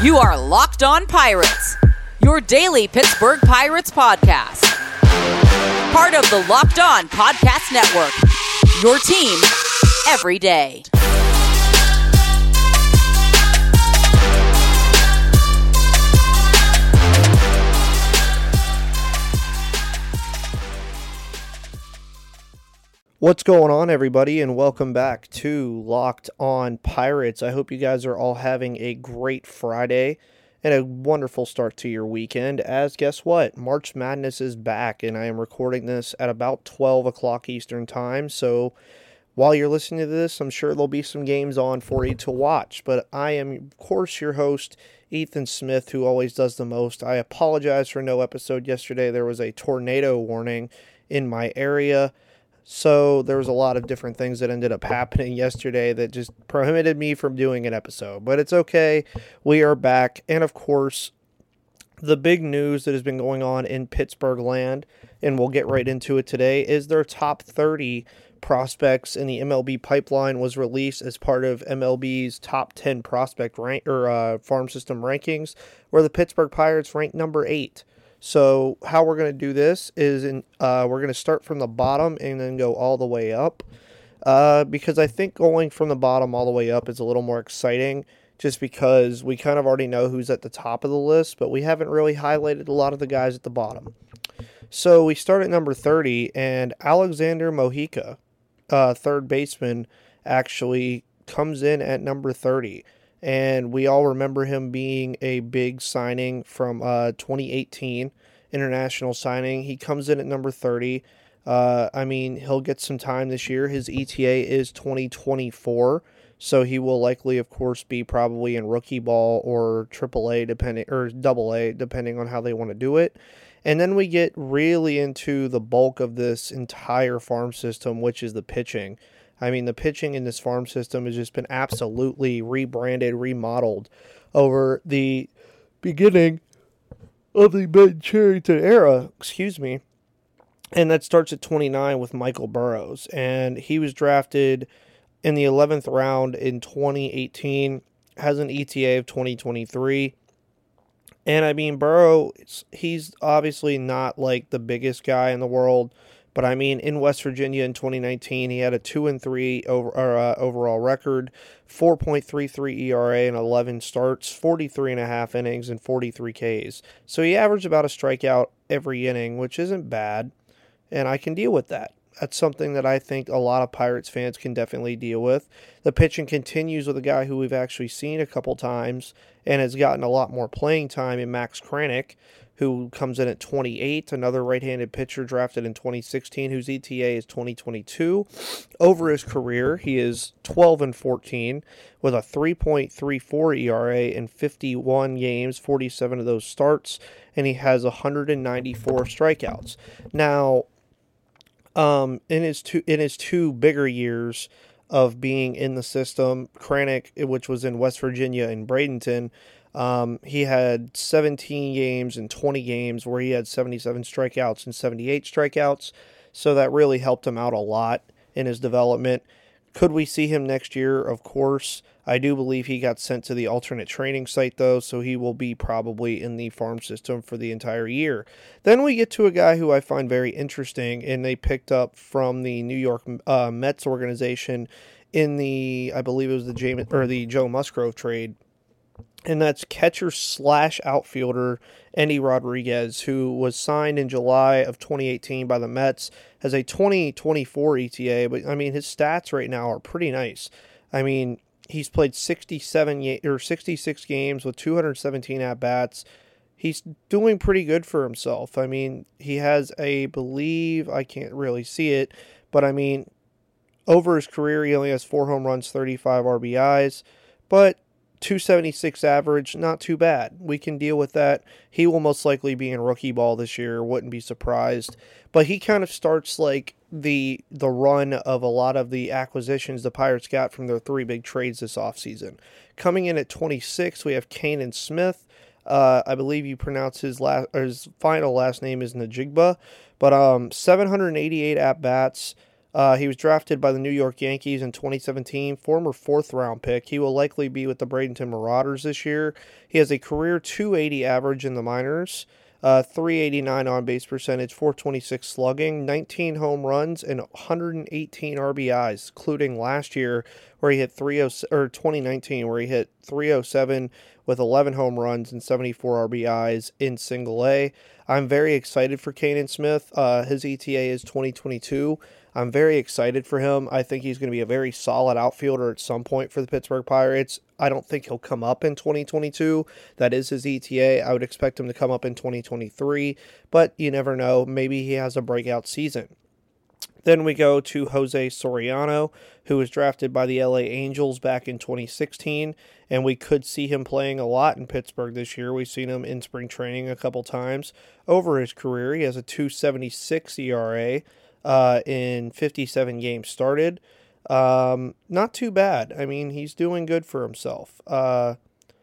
You are Locked On Pirates, your daily Pittsburgh Pirates podcast. Part of the Locked On Podcast Network, your team every day. What's going on, everybody, and welcome back to Locked On Pirates. I hope you guys are all having a great Friday and a wonderful start to your weekend, as guess what? March Madness is back, and I am recording this at about 12 o'clock Eastern Time, so while you're listening to this, I'm sure there'll be some games on for you to watch, but I am, of course, your host, Ethan Smith, who always does the most. I apologize for no episode yesterday. There was a tornado warning in my area. So there was a lot of different things that ended up happening yesterday that just prohibited me from doing an episode. But it's okay. We are back. And of course, the big news that has been going on in Pittsburgh land, and we'll get right into it today, is their top 30 prospects in the MLB pipeline was released as part of MLB's top 10 prospect rank or farm system rankings, where the Pittsburgh Pirates ranked number 8. So how we're going to do this is we're going to start from the bottom and then go all the way up, because I think going from the bottom all the way up is a little more exciting, just because we kind of already know who's at the top of the list, but we haven't really highlighted a lot of the guys at the bottom. So we start at number 30, and Alexander Mojica, third baseman, actually comes in at number 30. And we all remember him being a big signing from 2018, international signing. He comes in at number 30. He'll get some time this year. His ETA is 2024, so he will likely, of course, be probably in rookie ball or AAA, AA, depending on how they want to do it. And then we get really into the bulk of this entire farm system, which is the pitching. The pitching in this farm system has just been absolutely rebranded, remodeled over the beginning of the Ben Cherington era, And that starts at 29 with Michael Burrows. And he was drafted in the 11th round in 2018, has an ETA of 2023. And Burrow, he's obviously not like the biggest guy in the world. But in West Virginia in 2019, he had a 2-3 overall record, 4.33 ERA and 11 starts, 43.5 innings, and 43 Ks. So he averaged about a strikeout every inning, which isn't bad, and I can deal with that. That's something that I think a lot of Pirates fans can definitely deal with. The pitching continues with a guy who we've actually seen a couple times and has gotten a lot more playing time in Max Kranick, who comes in at 28, another right-handed pitcher drafted in 2016, whose ETA is 2022. Over his career, he is 12-14 with a 3.34 ERA in 51 games, 47 of those starts, and he has 194 strikeouts. Now, in his two bigger years of being in the system, Kranick, which was in West Virginia and Bradenton, he had 17 games and 20 games where he had 77 strikeouts and 78 strikeouts. So that really helped him out a lot in his development. Could we see him next year? Of course. I do believe he got sent to the alternate training site, though, so he will be probably in the farm system for the entire year. Then we get to a guy who I find very interesting, and they picked up from the New York Mets organization in I believe it was the Joe Musgrove trade. And that's catcher/outfielder Endy Rodriguez, who was signed in July of 2018 by the Mets, has a 2024 ETA, but his stats right now are pretty nice. He's played 66 games with 217 at-bats. He's doing pretty good for himself. He has I can't really see it, but over his career, he only has 4 home runs, 35 RBIs, but 276 average, not too bad. We can deal with that. He will most likely be in rookie ball this year, wouldn't be surprised. But he kind of starts like the run of a lot of the acquisitions the Pirates got from their 3 big trades this offseason. Coming in at 26, we have Canaan Smith. I believe you pronounce his final last name is Najigba. But 788 at-bats, He was drafted by the New York Yankees in 2017, former 4th-round pick. He will likely be with the Bradenton Marauders this year. He has a career 280 average in the minors, 389 on-base percentage, 426 slugging, 19 home runs, and 118 RBIs, including last year where he hit 2019 where he hit 307 with 11 home runs and 74 RBIs in Single A. I'm very excited for Canaan Smith. His ETA is 2022. I'm very excited for him. I think he's going to be a very solid outfielder at some point for the Pittsburgh Pirates. I don't think he'll come up in 2022. That is his ETA. I would expect him to come up in 2023, but you never know. Maybe he has a breakout season. Then we go to Jose Soriano, who was drafted by the LA Angels back in 2016, and we could see him playing a lot in Pittsburgh this year. We've seen him in spring training a couple times over his career. He has a 2.76 ERA in 57 games started. Not too bad. I mean, he's doing good for himself. Jose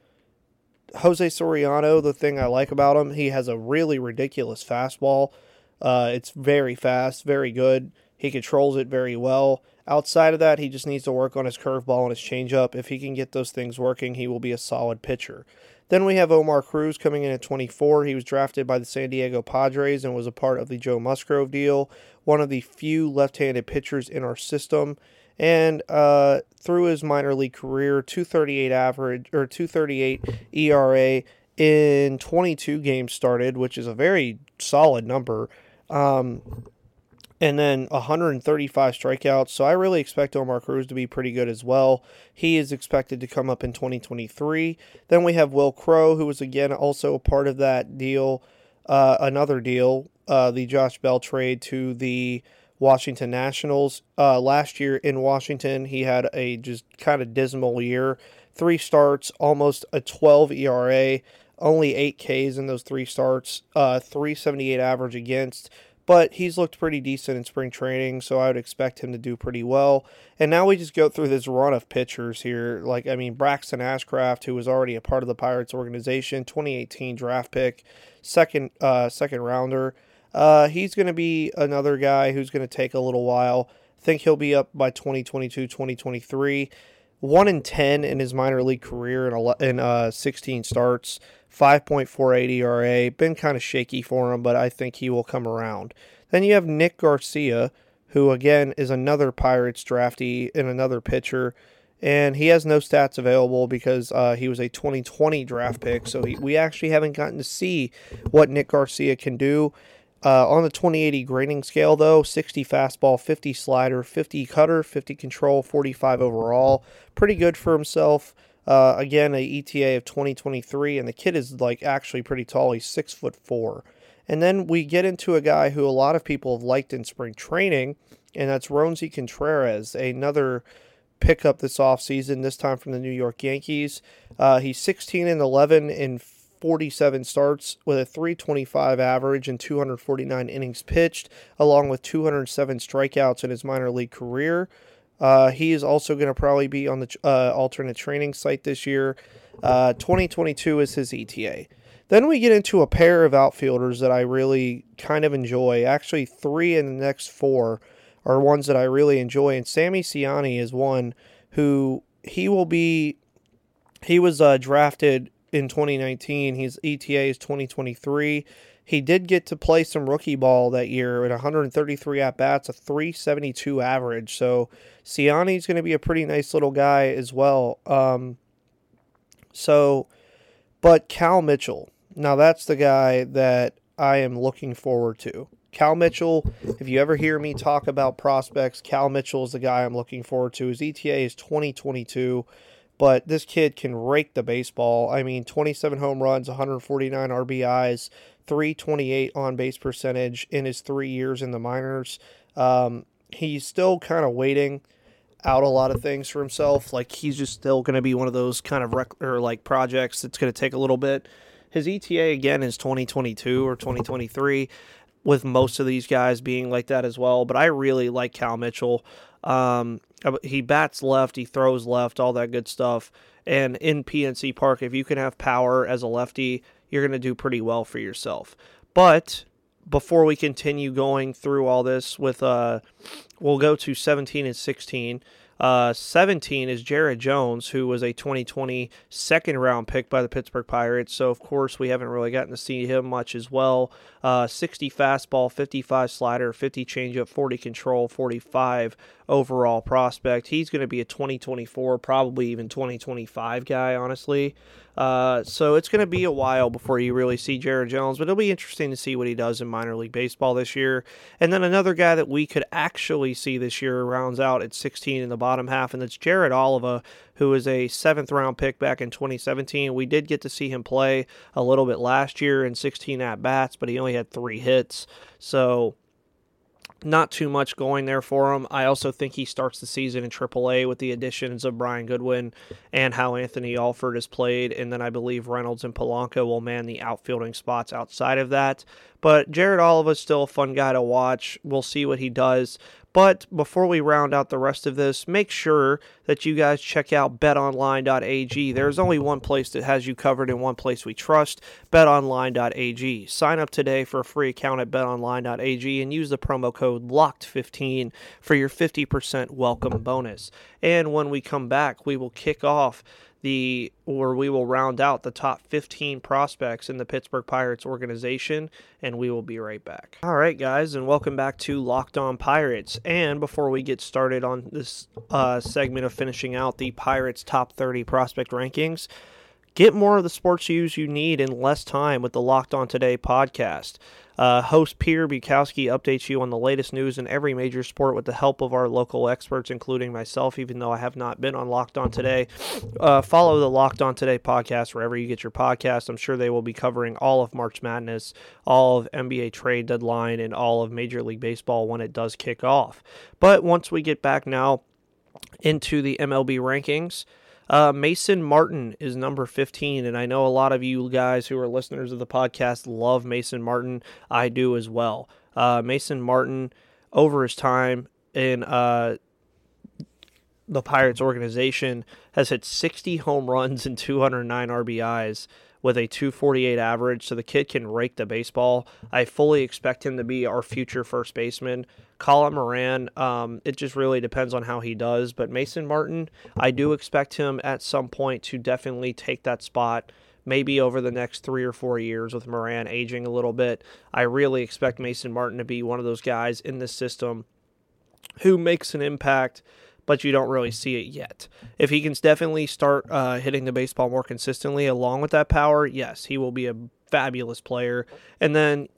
Soriano, the thing I like about him, he has a really ridiculous fastball. It's very fast, very good. He controls it very well. Outside of that, he just needs to work on his curveball and his changeup. If he can get those things working, he will be a solid pitcher. Then we have Omar Cruz coming in at 24. He was drafted by the San Diego Padres and was a part of the Joe Musgrove deal, one of the few left-handed pitchers in our system. And through his minor league career, 238 ERA in 22 games started, which is a very solid number. And then 135 strikeouts. So I really expect Omar Cruz to be pretty good as well. He is expected to come up in 2023. Then we have Will Crowe, who was again also a part of that deal, another deal, the Josh Bell trade to the Washington Nationals. Last year in Washington, he had a just kind of dismal year. 3 starts, almost a 12 ERA, only 8 Ks in those 3 starts, 378 average against. But he's looked pretty decent in spring training, so I would expect him to do pretty well. And now we just go through this run of pitchers here. Braxton Ashcraft, who was already a part of the Pirates organization, 2018 draft pick, second rounder. He's going to be another guy who's going to take a little while. I think he'll be up by 2022, 2023. 1-10 in his minor league career in 16 starts, 5.48 ERA. Been kind of shaky for him, but I think he will come around. Then you have Nick Garcia, who again is another Pirates draftee and another pitcher, and he has no stats available because he was a 2020 draft pick, so we actually haven't gotten to see what Nick Garcia can do. On the 20/80 grading scale, though, 60 fastball, 50 slider, 50 cutter, 50 control, 45 overall. Pretty good for himself. Again, a ETA of 2023, and the kid is actually pretty tall. He's 6'4". And then we get into a guy who a lot of people have liked in spring training, and that's Roansy Contreras, another pickup this offseason, this time from the New York Yankees. He's 16-11 in 47 starts with a 325 average and 249 innings pitched, along with 207 strikeouts in his minor league career. He is also going to probably be on the alternate training site this year. 2022 is his ETA. Then we get into a pair of outfielders that I really kind of enjoy. Actually, 3 in the next 4 are ones that I really enjoy, and Sammy Siani is one who he was drafted in 2019. His ETA is 2023. He did get to play some rookie ball that year at 133 at-bats, a 372 average. So Siani's going to be a pretty nice little guy as well. But Cal Mitchell, now that's the guy that I am looking forward to. Cal Mitchell, if you ever hear me talk about prospects, Cal Mitchell is the guy I'm looking forward to. His ETA is 2022. But this kid can rake the baseball. 27 home runs, 149 RBIs, 328 on-base percentage in his 3 years in the minors. He's still kind of waiting out a lot of things for himself. He's just still going to be one of those kind of projects that's going to take a little bit. His ETA, again, is 2022 or 2023, with most of these guys being like that as well. But I really like Cal Mitchell. He bats left, he throws left, all that good stuff. And in PNC Park, if you can have power as a lefty, you're going to do pretty well for yourself. But before we continue going through all this with, we'll go to 17 and 16. 17 is Jared Jones, who was a 2020 second-round pick by the Pittsburgh Pirates. So, of course, we haven't really gotten to see him much as well. 60 fastball, 55 slider, 50 changeup, 40 control, 45 overall prospect. He's going to be a 2024, probably even 2025 guy, honestly. So it's going to be a while before you really see Jared Jones, but it'll be interesting to see what he does in minor league baseball this year. And then another guy that we could actually see this year rounds out at 16 in the bottom half, and that's Jared Oliva, who is a 7th-round pick back in 2017. We did get to see him play a little bit last year in 16 at-bats, but he only had 3 hits. So not too much going there for him. I also think he starts the season in AAA with the additions of Brian Goodwin and how Anthony Alford has played, and then I believe Reynolds and Polanco will man the outfielding spots outside of that. But Jared Oliva is still a fun guy to watch. We'll see what he does. But before we round out the rest of this, make sure that you guys check out betonline.ag. There's only one place that has you covered and one place we trust, betonline.ag. Sign up today for a free account at betonline.ag and use the promo code LOCKED15 for your 50% welcome bonus. And when we come back, we will kick off we will round out the top 15 prospects in the Pittsburgh Pirates organization, and we will be right back. All right, guys, and welcome back to Locked On Pirates. And before we get started on this segment of finishing out the Pirates top 30 prospect rankings, get more of the sports news you need in less time with the Locked On Today podcast. Host Peter Bukowski updates you on the latest news in every major sport with the help of our local experts, including myself, even though I have not been on Locked On Today. Follow the Locked On Today podcast wherever you get your podcast. I'm sure they will be covering all of March Madness, all of NBA trade deadline, and all of Major League Baseball when it does kick off. But once we get back now into the MLB rankings, Mason Martin is number 15, and I know a lot of you guys who are listeners of the podcast love Mason Martin. I do as well. Mason Martin, over his time in the Pirates organization, has hit 60 home runs and 209 RBIs with a 248 average, so the kid can rake the baseball. I fully expect him to be our future first baseman. Colin Moran, it just really depends on how he does, but Mason Martin, I do expect him at some point to definitely take that spot, maybe over the next 3 or 4 years with Moran aging a little bit. I really expect Mason Martin to be one of those guys in this system who makes an impact, but you don't really see it yet. If he can definitely start hitting the baseball more consistently along with that power, yes, he will be a fabulous player. And then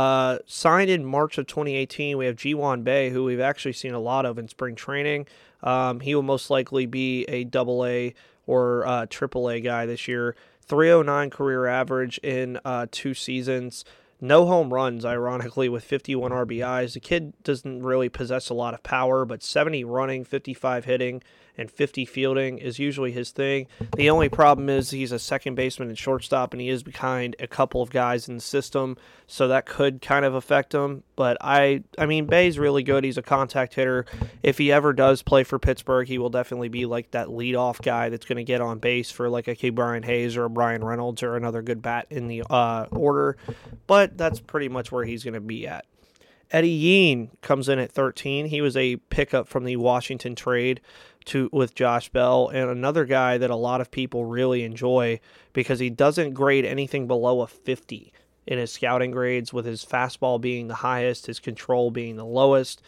signed in March of 2018, we have Ji-Hwan Bae, who we've actually seen a lot of in spring training. He will most likely be a AA or AAA guy this year. 309 career average in 2 seasons. No home runs, ironically, with 51 RBIs. The kid doesn't really possess a lot of power, but 70 running, 55 hitting, and 50 fielding is usually his thing. The only problem is he's a second baseman and shortstop, and he is behind a couple of guys in the system, so that could kind of affect him. But I mean, Bay's really good. He's a contact hitter. If he ever does play for Pittsburgh, he will definitely be like that leadoff guy that's going to get on base for like a K. Brian Hayes or a Brian Reynolds or another good bat in the order. But that's pretty much where he's going to be at. Eddie Yean comes in at 13. He was a pickup from the Washington trade with Josh Bell, and another guy that a lot of people really enjoy because he doesn't grade anything below a 50 in his scouting grades, with his fastball being the highest, his control being the lowest.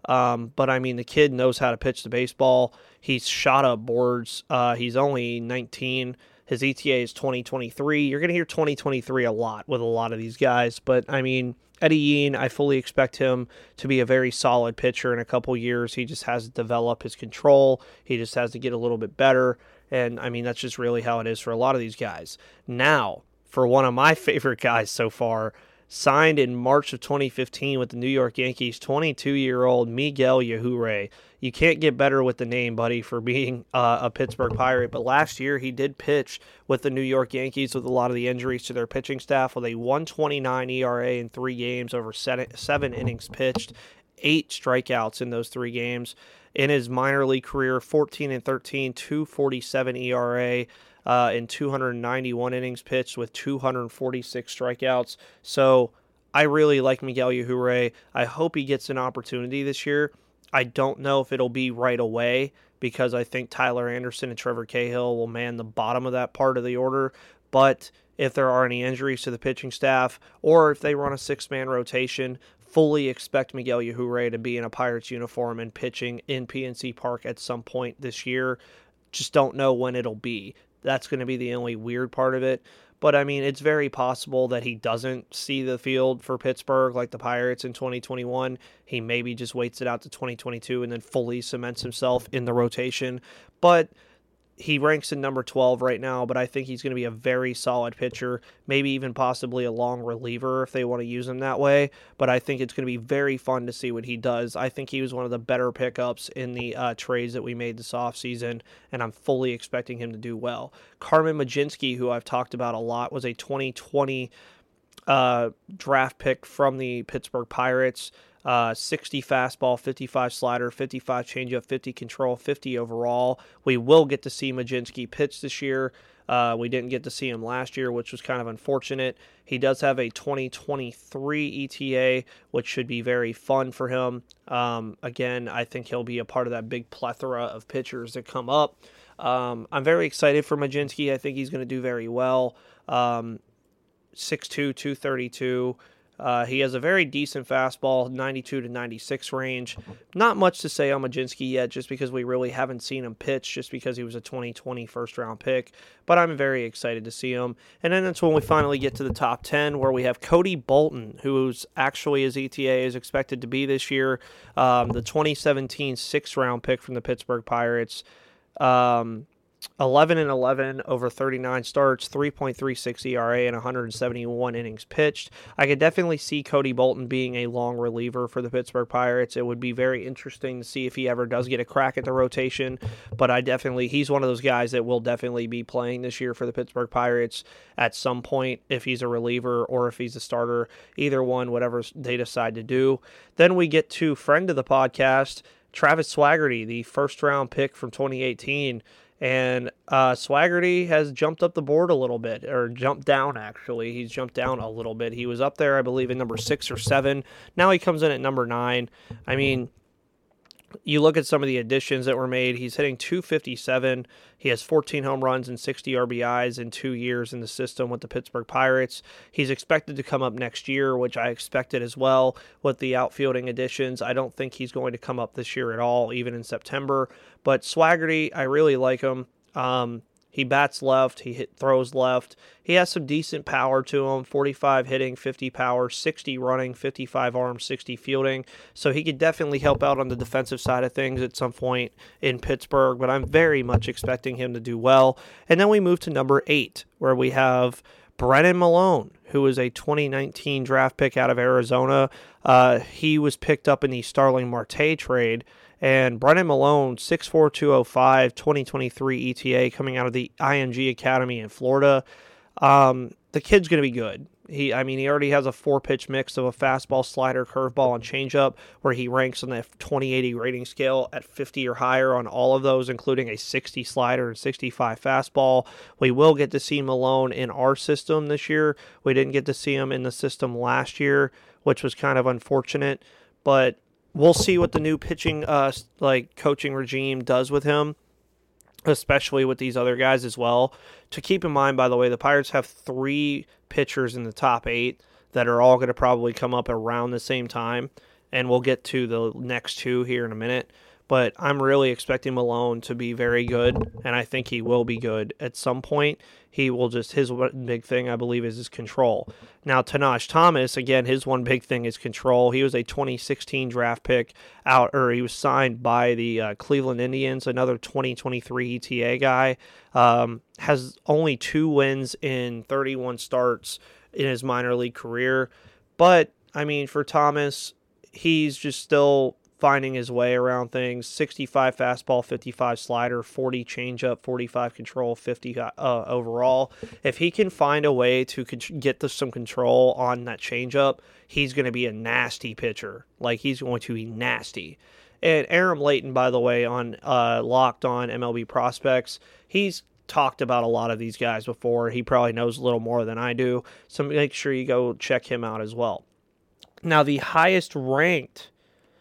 But I mean, the kid knows how to pitch the baseball. He's shot up boards. He's only 19. His ETA is 2023. You're going to hear 2023 a lot with a lot of these guys, but I mean, Eddie Yean, I fully expect him to be a very solid pitcher in a couple years. He just has to develop his control. He just has to get a little bit better. And, I mean, that's just really how it is for a lot of these guys. Now, for one of my favorite guys so far, signed in March of 2015 with the New York Yankees, 22-year-old Miguel Yajure. You can't get better with the name, buddy, for being a Pittsburgh Pirate. But last year, he did pitch with the New York Yankees with a lot of the injuries to their pitching staff with a 1.29 ERA in 3 games over 7 innings pitched, 8 strikeouts in those 3 games. In his minor league career, 14-13, 2.47 ERA. In 291 innings pitched with 246 strikeouts. So I really like Miguel Yajure. I hope he gets an opportunity this year. I don't know if it'll be right away because I think Tyler Anderson and Trevor Cahill will man the bottom of that part of the order. But if there are any injuries to the pitching staff or if they run a 6-man rotation, fully expect Miguel Yajure to be in a Pirates uniform and pitching in PNC Park at some point this year. Just don't know when it'll be. That's going to be the only weird part of it. But, I mean, it's very possible that he doesn't see the field for Pittsburgh like the Pirates in 2021. He maybe just waits it out to 2022 and then fully cements himself in the rotation. But he ranks in number 12 right now, but I think he's going to be a very solid pitcher, maybe even possibly a long reliever if they want to use him that way. But I think it's going to be very fun to see what he does. I think he was one of the better pickups in the trades that we made this offseason, and I'm fully expecting him to do well. Carmen Mlodzinski, who I've talked about a lot, was a 2020 draft pick from the Pittsburgh Pirates. 60 fastball, 55 slider, 55 changeup, 50 control, 50 overall. We will get to see Mlodzinski pitch this year. We didn't get to see him last year, which was kind of unfortunate. He does have a 2023 ETA, which should be very fun for him. Again, I think he'll be a part of that big plethora of pitchers that come up. I'm very excited for Mlodzinski. I think he's going to do very well. 6'2", 232. He has a very decent fastball, 92 to 96 range. Not much to say on Mlodzinski yet, just because we really haven't seen him pitch, just because he was a 2020 first-round pick. But I'm very excited to see him. And then that's when we finally get to the top 10, where we have Cody Bolton, who's actually his ETA is expected to be this year, the 2017 sixth-round pick from the Pittsburgh Pirates. 11-11 over 39 starts, 3.36 ERA, and 171 innings pitched. I could definitely see Cody Bolton being a long reliever for the Pittsburgh Pirates. It would be very interesting to see if he ever does get a crack at the rotation, but he's one of those guys that will definitely be playing this year for the Pittsburgh Pirates at some point, if he's a reliever or if he's a starter, either one, whatever they decide to do. Then we get to friend of the podcast, Travis Swaggerty, the first-round pick from 2018. And Swaggerty has jumped up the board a little bit, or jumped down, actually. He's jumped down a little bit. He was up there, I believe, in number 6 or 7. Now he comes in at number 9. I mean, you look at some of the additions that were made. He's hitting .257. He has 14 home runs and 60 RBIs in 2 years in the system with the Pittsburgh Pirates. He's expected to come up next year, which I expected as well with the outfielding additions. I don't think he's going to come up this year at all, even in September. But Swaggerty, I really like him. He bats left. He throws left. He has some decent power to him. 45 hitting, 50 power, 60 running, 55 arm, 60 fielding. So he could definitely help out on the defensive side of things at some point in Pittsburgh. But I'm very much expecting him to do well. And then we move to number 8, where we have Brennan Malone, who is a 2019 draft pick out of Arizona. He was picked up in the Starling Marte trade. And Brennan Malone, 6'4", 205, 2023 ETA, coming out of the IMG Academy in Florida. The kid's going to be good. He already has a 4-pitch mix of a fastball, slider, curveball, and changeup, where he ranks on the 2080 rating scale at 50 or higher on all of those, including a 60 slider and 65 fastball. We will get to see Malone in our system this year. We didn't get to see him in the system last year, which was kind of unfortunate, but we'll see what the new pitching coaching regime does with him, especially with these other guys as well. To keep in mind, by the way, the Pirates have 3 pitchers in the top 8 that are all going to probably come up around the same time, and we'll get to the next 2 here in a minute. But I'm really expecting Malone to be very good, and I think he will be good at some point. His big thing, I believe, is his control. Now, Tanaj Thomas, again, his one big thing is control. He was a 2016 draft pick he was signed by the Cleveland Indians, another 2023 ETA guy. Has only 2 wins in 31 starts in his minor league career. But, for Thomas, he's just still finding his way around things. 65 fastball, 55 slider, 40 changeup, 45 control, 50 overall. If he can find a way to get some control on that changeup, he's going to be a nasty pitcher. He's going to be nasty. And Aram Layton, by the way, on Locked On MLB Prospects, he's talked about a lot of these guys before. He probably knows a little more than I do, so make sure you go check him out as well. Now, the highest ranked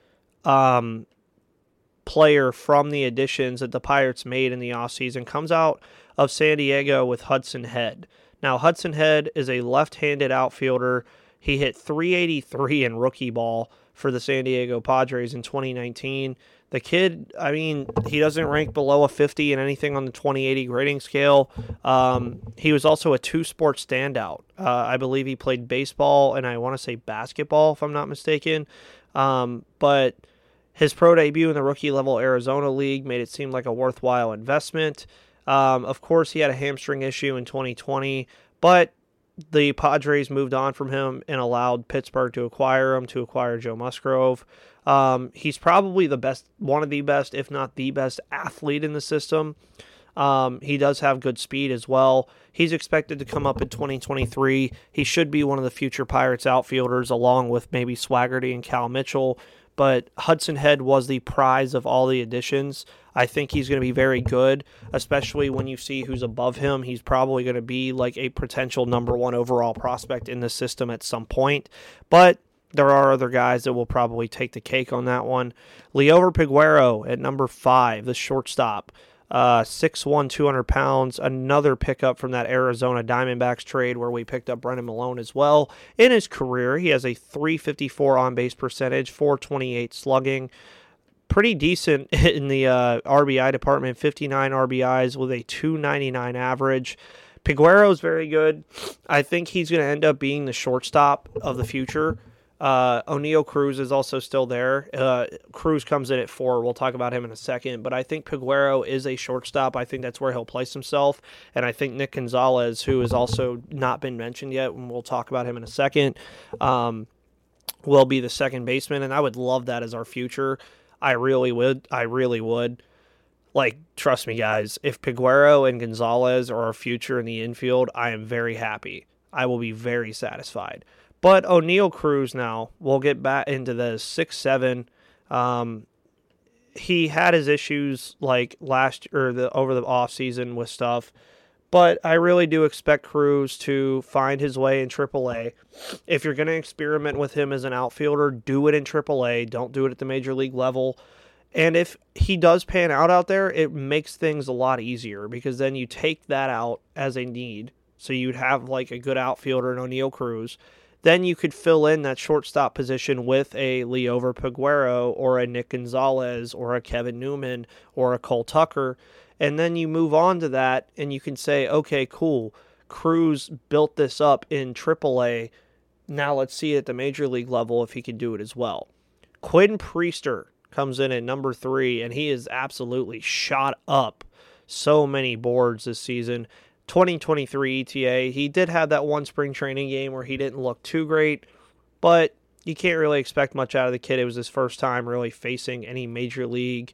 player from the additions that the Pirates made in the offseason comes out of San Diego with Hudson Head. Now, Hudson Head is a left-handed outfielder. He hit .383 in rookie ball for the San Diego Padres in 2019. The kid, I mean, he doesn't rank below a 50 in anything on the 2080 grading scale. He was also a two-sport standout. I believe he played baseball and I want to say basketball, if I'm not mistaken. But his pro debut in the rookie-level Arizona League made it seem like a worthwhile investment. Of course, he had a hamstring issue in 2020, but the Padres moved on from him and allowed Pittsburgh to acquire Joe Musgrove. He's probably one of the best, if not the best athlete in the system. He does have good speed as well. He's expected to come up in 2023. He should be one of the future Pirates outfielders along with maybe Swaggerty and Cal Mitchell. But Hudson Head was the prize of all the additions. I think he's going to be very good, especially when you see who's above him. He's probably going to be like a potential number one overall prospect in the system at some point. But there are other guys that will probably take the cake on that one. Liover Peguero at number 5, the shortstop. 6'1", 200 pounds, another pickup from that Arizona Diamondbacks trade where we picked up Brennan Malone as well. In his career, he has a .354 on-base percentage, .428 slugging. Pretty decent in the RBI department, 59 RBIs with a .299 average. Peguero is very good. I think he's going to end up being the shortstop of the future. O'Neal Cruz is also still there. Cruz comes in at 4. We'll talk about him in a second. But I think Peguero is a shortstop. I think that's where he'll place himself. And I think Nick Gonzalez, who has also not been mentioned yet, and we'll talk about him in a second, will be the second baseman. And I would love that as our future. I really would. Like, trust me, guys. If Peguero and Gonzalez are our future in the infield, I am very happy. I will be very satisfied. But O'Neal Cruz now, we'll get back into this, 6'7". He had his issues like over the offseason with stuff, but I really do expect Cruz to find his way in AAA. If you're going to experiment with him as an outfielder, do it in AAA. Don't do it at the major league level. And if he does pan out there, it makes things a lot easier because then you take that out as a need. So you'd have like a good outfielder in O'Neal Cruz. Then you could fill in that shortstop position with a Liover Peguero or a Nick Gonzalez or a Kevin Newman or a Cole Tucker. And then you move on to that and you can say, okay, cool. Cruz built this up in AAA. Now let's see at the major league level if he can do it as well. Quinn Priester comes in at number 3, and he is absolutely shot up so many boards this season. 2023 ETA. He did have that one spring training game where he didn't look too great, but you can't really expect much out of the kid. It was his first time really facing any major league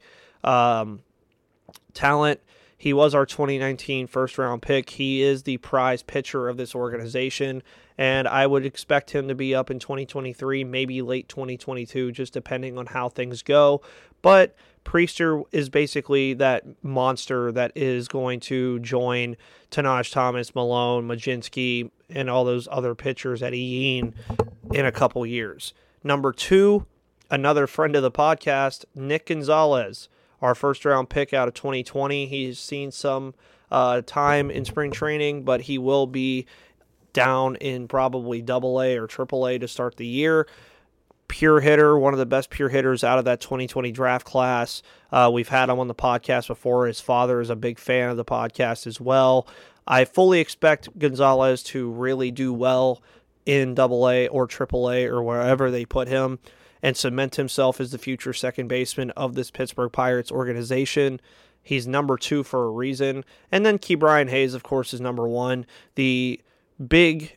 talent. He was our 2019 first-round pick. He is the prize pitcher of this organization, and I would expect him to be up in 2023, maybe late 2022, just depending on how things go. But Priester is basically that monster that is going to join Tanaj Thomas, Malone, Majinski, and all those other pitchers at Yin in a couple years. Number 2, another friend of the podcast, Nick Gonzalez, our first-round pick out of 2020. He's seen some time in spring training, but he will be down in probably AA or AAA to start the year. Pure hitter, one of the best pure hitters out of that 2020 draft class. We've had him on the podcast before. His father is a big fan of the podcast as well. I fully expect Gonzalez to really do well in AA or AAA or wherever they put him and cement himself as the future second baseman of this Pittsburgh Pirates organization. He's number 2 for a reason. And then Ke'Bryan Hayes, of course, is number 1. The big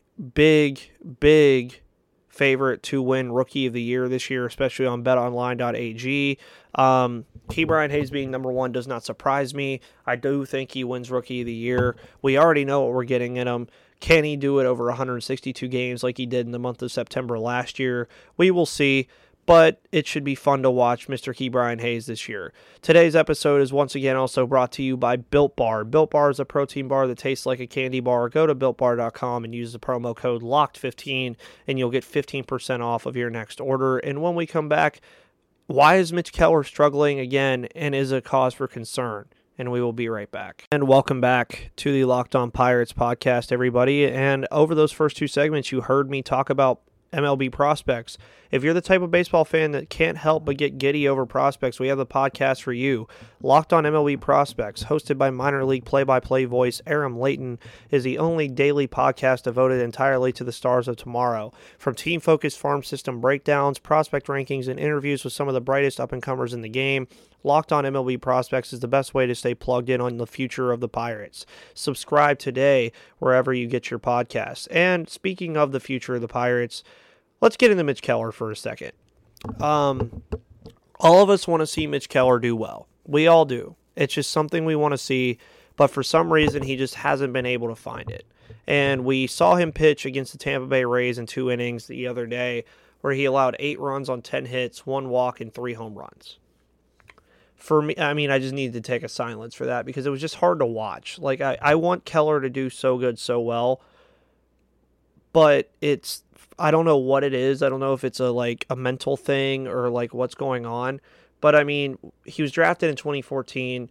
favorite to win Rookie of the Year this year, especially on betonline.ag. Ke'Bryan Hayes being number 1 does not surprise me. I do think he wins Rookie of the Year. We already know what we're getting in him. Can he do it over 162 games like he did in the month of September last year? We will see. but it should be fun to watch Mr. Ke'Bryan Hayes this year. Today's episode is once again also brought to you by Built Bar. Built Bar is a protein bar that tastes like a candy bar. Go to BuiltBar.com and use the promo code LOCKED15 and you'll get 15% off of your next order. And when we come back, why is Mitch Keller struggling again and is a cause for concern? And we will be right back. And welcome back to the Locked On Pirates podcast, everybody. And over those first two segments, you heard me talk about MLB prospects. If you're the type of baseball fan that can't help but get giddy over prospects, we have the podcast for you. Locked On MLB Prospects, hosted by minor league play-by-play voice Aram Layton, is the only daily podcast devoted entirely to the stars of tomorrow. From team-focused farm system breakdowns, prospect rankings, and interviews with some of the brightest up-and-comers in the game, Locked On MLB Prospects is the best way to stay plugged in on the future of the Pirates. Subscribe today wherever you get your podcasts. And speaking of the future of the Pirates, let's get into Mitch Keller for a second. All of us want to see Mitch Keller do well. We all do. It's just something we want to see, but for some reason he just hasn't been able to find it. And we saw him pitch against the Tampa Bay Rays in 2 innings the other day where he allowed 8 runs on 10 hits, 1 walk, and 3 home runs. For me, I mean, I just needed to take a silence for that because it was just hard to watch. Like, I want Keller to do so good, so well, but I don't know what it is. I don't know if it's a mental thing or like what's going on. But I mean, he was drafted in 2014.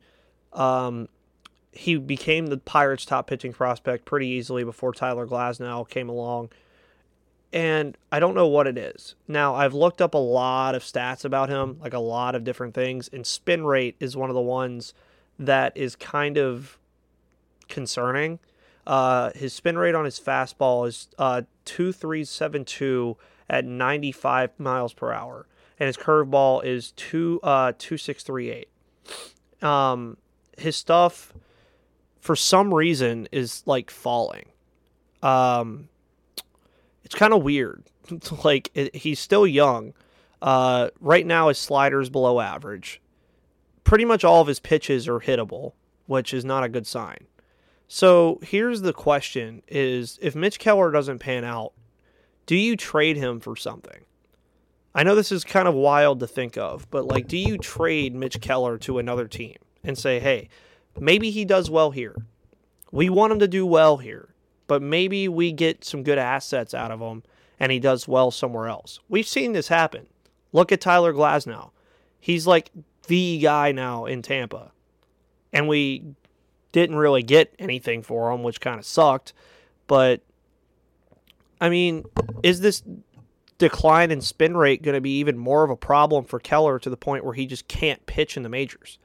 He became the Pirates' top pitching prospect pretty easily before Tyler Glasnow came along. And I don't know what it is. Now, I've looked up a lot of stats about him, like a lot of different things, and spin rate is one of the ones that is kind of concerning. His spin rate on his fastball is 2.372 at 95 miles per hour, and his curveball is 2.638. His stuff, for some reason, is like falling. It's kind of weird. He's still young. Right now, his slider is below average. Pretty much all of his pitches are hittable, which is not a good sign. So here's the question is, if Mitch Keller doesn't pan out, do you trade him for something? I know this is kind of wild to think of, but do you trade Mitch Keller to another team and say, hey, maybe he does well here. We want him to do well here, but maybe we get some good assets out of him and he does well somewhere else. We've seen this happen. Look at Tyler Glasnow. He's like the guy now in Tampa. And we didn't really get anything for him, which kind of sucked. But, I mean, is this decline in spin rate going to be even more of a problem for Keller to the point where he just can't pitch in the majors?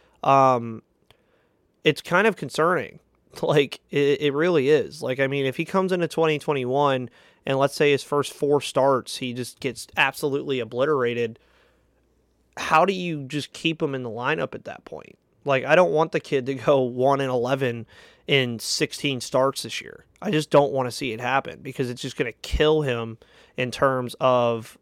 It's kind of concerning. It really is. I mean, if he comes into 2021 and let's say his first 4 starts, he just gets absolutely obliterated, how do you just keep him in the lineup at that point? I don't want the kid to go 1-11 in 16 starts this year. I just don't want to see it happen because it's just going to kill him in terms of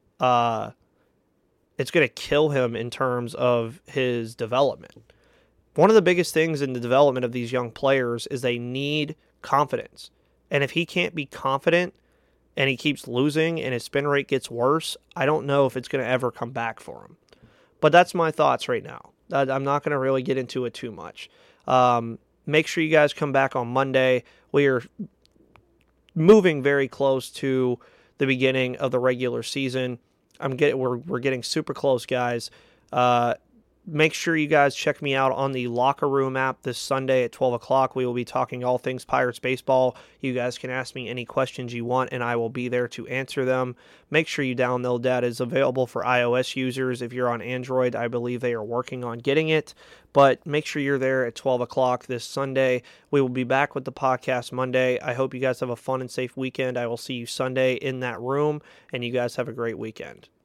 his development. One of the biggest things in the development of these young players is they need confidence. And if he can't be confident and he keeps losing and his spin rate gets worse, I don't know if it's going to ever come back for him. But that's my thoughts right now. I'm not going to really get into it too much. Make sure you guys come back on Monday. We are moving very close to the beginning of the regular season. We're getting super close, guys. Make sure you guys check me out on the Locker Room app this Sunday at 12 o'clock. We will be talking all things Pirates baseball. You guys can ask me any questions you want, and I will be there to answer them. Make sure you download that. It's available for iOS users. If you're on Android, I believe they are working on getting it. But make sure you're there at 12 o'clock this Sunday. We will be back with the podcast Monday. I hope you guys have a fun and safe weekend. I will see you Sunday in that room, and you guys have a great weekend.